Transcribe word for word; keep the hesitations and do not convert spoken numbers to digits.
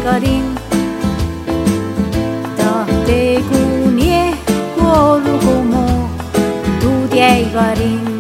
garin ta te ku nie ko ru ko mo tu dei garin